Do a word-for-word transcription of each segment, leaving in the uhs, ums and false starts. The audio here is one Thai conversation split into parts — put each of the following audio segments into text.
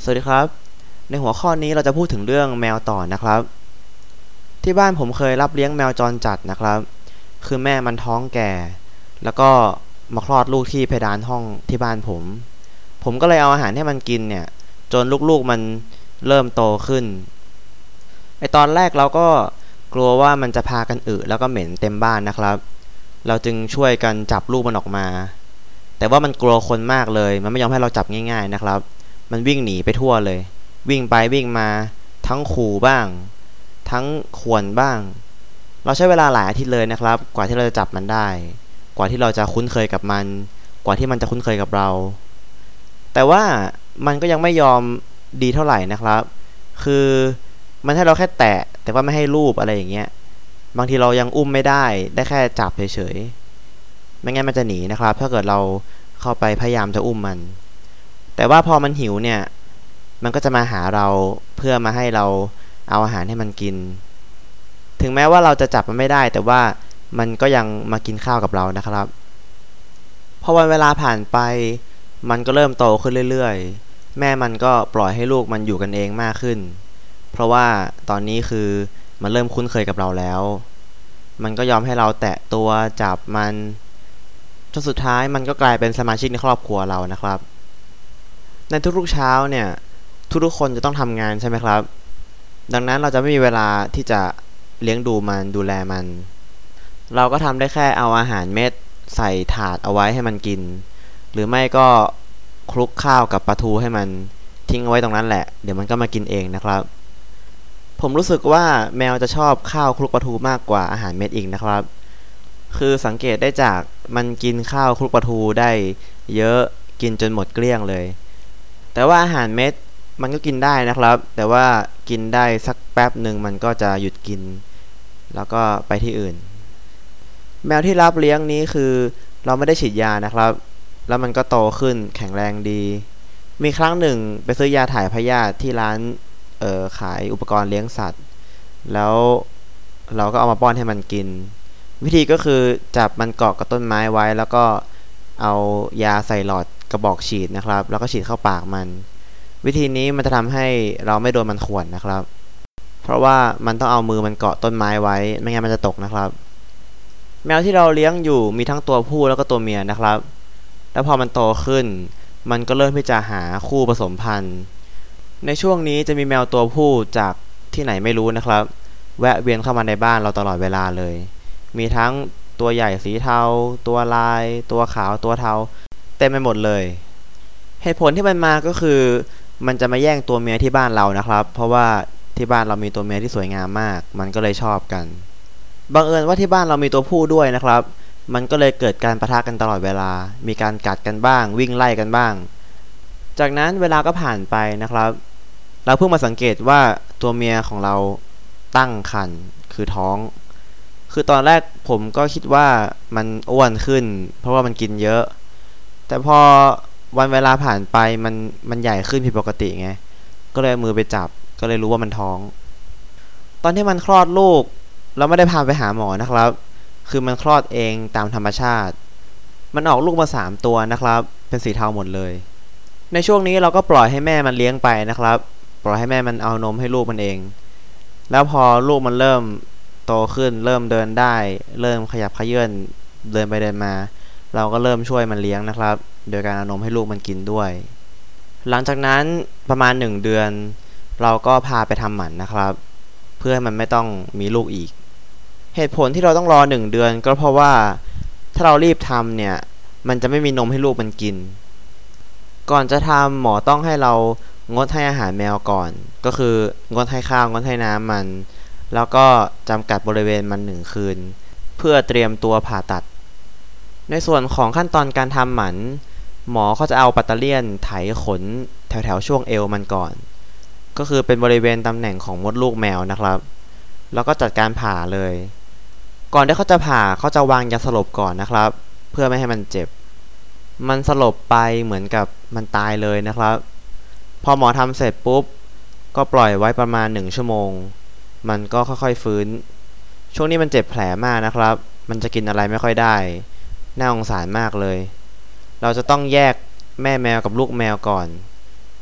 สวัสดีครับในหัวข้อนี้เราจะพูดถึงเรื่องแมวต่อนะครับที่บ้านผมเคยรับเลี้ยงแมวจรจัดนะครับคือแม่มันท้องแก่แล้วก็มาคลอดลูกที่เพดานห้องที่บ้านผมผมก็เลยเอาอาหารให้มันกินเนี่ยจนลูกๆมันเริ่มโตขึ้นไอตอนแรกเราก็กลัวว่ามันจะพากันอึแล้วก็เหม็นเต็มบ้านนะครับเราจึงช่วยกันจับลูกมันออกมาแต่ว่ามันกลัวคนมากเลยมันไม่ยอมให้เราจับง่ายๆนะครับมันวิ่งหนีไปทั่วเลยวิ่งไปวิ่งมาทั้งขู่บ้างทั้งข่วนบ้างเราใช้เวลาหลายอาทิตย์เลยนะครับกว่าที่เราจะจับมันได้กว่าที่เราจะคุ้นเคยกับมันกว่าที่มันจะคุ้นเคยกับเราแต่ว่ามันก็ยังไม่ยอมดีเท่าไหร่นะครับคือมันให้เราแค่แตะแต่ว่าไม่ให้รูปอะไรอย่างเงี้ยบางทีเรายังอุ้มไม่ได้ได้แค่จับเฉยๆไม่งั้นมันจะหนีนะครับถ้าเกิดเราเข้าไปพยายามจะอุ้มมันแต่ว่าพอมันหิวเนี่ยมันก็จะมาหาเราเพื่อมาให้เราเอาอาหารให้มันกินถึงแม้ว่าเราจะจับมันไม่ได้แต่ว่ามันก็ยังมากินข้าวกับเรานะครับพอวันเวลาผ่านไปมันก็เริ่มโตขึ้นเรื่อยๆแม่มันก็ปล่อยให้ลูกมันอยู่กันเองมากขึ้นเพราะว่าตอนนี้คือมันเริ่มคุ้นเคยกับเราแล้วมันก็ยอมให้เราแตะตัวจับมันจนสุดท้ายมันก็กลายเป็นสมาชิกในครอบครัวเรานะครับในทุกๆเช้าเนี่ยทุกๆคนจะต้องทำงานใช่ไหมครับดังนั้นเราจะไม่มีเวลาที่จะเลี้ยงดูมันดูแลมันเราก็ทำได้แค่เอาอาหารเม็ดใส่ถาดเอาไว้ให้มันกินหรือไม่ก็คลุกข้าวกับปลาทูให้มันทิ้งเอาไว้ตรงนั้นแหละเดี๋ยวมันก็มากินเองนะครับผมรู้สึกว่าแมวจะชอบข้าวคลุกปลาทูมากกว่าอาหารเม็ดอีกนะครับคือสังเกตได้จากมันกินข้าวคลุกปลาทูได้เยอะกินจนหมดเกลี้ยงเลยแต่ว่าอาหารเม็ดมันก็กินได้นะครับแต่ว่ากินได้สักแป๊บหนึ่งมันก็จะหยุดกินแล้วก็ไปที่อื่นแมวที่รับเลี้ยงนี้คือเราไม่ได้ฉีดยานะครับแล้วมันก็โตขึ้นแข็งแรงดีมีครั้งหนึ่งไปซื้อยาถ่ายพยาธิที่ร้านเอ่อขายอุปกรณ์เลี้ยงสัตว์แล้วเราก็เอามาป้อนให้มันกินวิธีก็คือจับมันเกาะกับต้นไม้ไว้แล้วก็เอายาใส่หลอดกระบอกฉีดนะครับแล้วก็ฉีดเข้าปากมันวิธีนี้มันจะทำให้เราไม่โดนมันข่วนนะครับเพราะว่ามันต้องเอามือมันเกาะต้นไม้ไว้ไม่งั้นมันจะตกนะครับแมวที่เราเลี้ยงอยู่มีทั้งตัวผู้แล้วก็ตัวเมียนะครับแล้วพอมันโตขึ้นมันก็เริ่มที่จะหาคู่ผสมพันธุ์ในช่วงนี้จะมีแมวตัวผู้จากที่ไหนไม่รู้นะครับแวะเวียนเข้ามาในบ้านเราตลอดเวลาเลยมีทั้งตัวใหญ่สีเทาตัวลายตัวขาวตัวเทาเต็มไปหมดเลยเหตุผลที่มันมาก็คือมันจะมาแย่งตัวเมียที่บ้านเรานะครับเพราะว่าที่บ้านเรามีตัวเมียที่สวยงามมากมันก็เลยชอบกันบังเอิญว่าที่บ้านเรามีตัวผู้ด้วยนะครับมันก็เลยเกิดการปะทะกันตลอดเวลามีการกัดกันบ้างวิ่งไล่กันบ้างจากนั้นเวลาก็ผ่านไปนะครับเราเพิ่งมาสังเกตว่าตัวเมียของเราตั้งครรภ์คือท้องคือตอนแรกผมก็คิดว่ามันอ้วนขึ้นเพราะว่ามันกินเยอะแต่พอวันเวลาผ่านไปมันมันใหญ่ขึ้นผิดปกติไงก็เลยเอามือไปจับก็เลยรู้ว่ามันท้องตอนที่มันคลอดลูกเราไม่ได้พาไปหาหมอนะครับคือมันคลอดเองตามธรรมชาติมันออกลูกมาสามตัวนะครับเป็นสีเทาหมดเลยในช่วงนี้เราก็ปล่อยให้แม่มันเลี้ยงไปนะครับปล่อยให้แม่มันเอานมให้ลูกมันเองแล้วพอลูกมันเริ่มโตขึ้นเริ่มเดินได้เริ่มขยับเขยื้อนเดินไปเดินมาเราก็เริ่มช่วยมันเลี้ยงนะครับโดยการเอานมให้ลูกมันกินด้วยหลังจากนั้นประมาณหนึ่งเดือนเราก็พาไปทำหมันนะครับเพื่อให้มันไม่ต้องมีลูกอีกเหตุผลที่เราต้องรอหนึ่งเดือนก็เพราะว่าถ้าเรารีบทำเนี่ยมันจะไม่มีนมให้ลูกมันกินก่อนจะทำหมอต้องให้เรางดให้อาหารแมวก่อนก็คืองดให้ข้าวงดให้น้ำมันแล้วก็จำกัดบริเวณมันหนึ่งคืนเพื่อเตรียมตัวผ่าตัดในส่วนของขั้นตอนการทำหมันหมอเขาจะเอาปัตเตอร์เลียนไถขนแถวๆช่วงเอวมันก่อนก็คือเป็นบริเวณตำแหน่งของมดลูกแมวนะครับแล้วก็จัดการผ่าเลยก่อนที่เขาจะผ่าเขาจะวางยาสลบก่อนนะครับเพื่อไม่ให้มันเจ็บมันสลบไปเหมือนกับมันตายเลยนะครับพอหมอทำเสร็จปุ๊บก็ปล่อยไว้ประมาณหนึ่งชั่วโมงมันก็ค่อยๆฟื้นช่วงนี้มันเจ็บแผลมากนะครับมันจะกินอะไรไม่ค่อยได้น่าสงสารมากเลยเราจะต้องแยกแม่แมวกับลูกแมวก่อนพ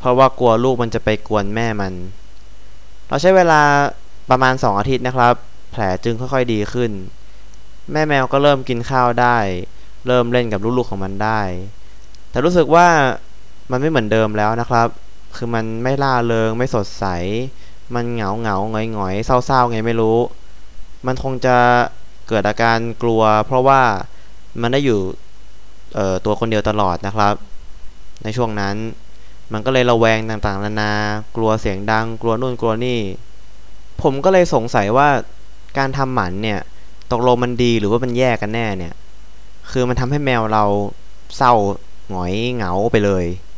เพราะว่ากลัวลูกมันจะไปกวนแม่มัน เราใช้เวลาประมาณสองอาทิตย์นะครับแผลจึงค่อยๆดีขึ้นแม่แมวก็เริ่มกินข้าวได้เริ่มเล่นกับลูกๆของมันได้แต่รู้สึกว่ามันไม่เหมือนเดิมแล้วนะครับคือมันไม่ร่าเริงไม่สดใสมันเหงาเหงาหงอยหงอยเศร้าๆไงไม่รู้มันคงจะเกิดอาการกลัวเพราะว่ามันได้อยู่เอ่อตัวคนเดียวตลอดนะครับในช่วงนั้นมันก็เลยระแวงต่างๆนานากลัวเสียงดังกลัวนู่นกลัวนี่ผมก็เลยสงสัยว่าการทำหมันเนี่ยตกลงมันดีหรือว่ามันแย่กันแน่เนี่ยคือมันทำให้แมวเราเศร้าหงอยเหงาไปเลย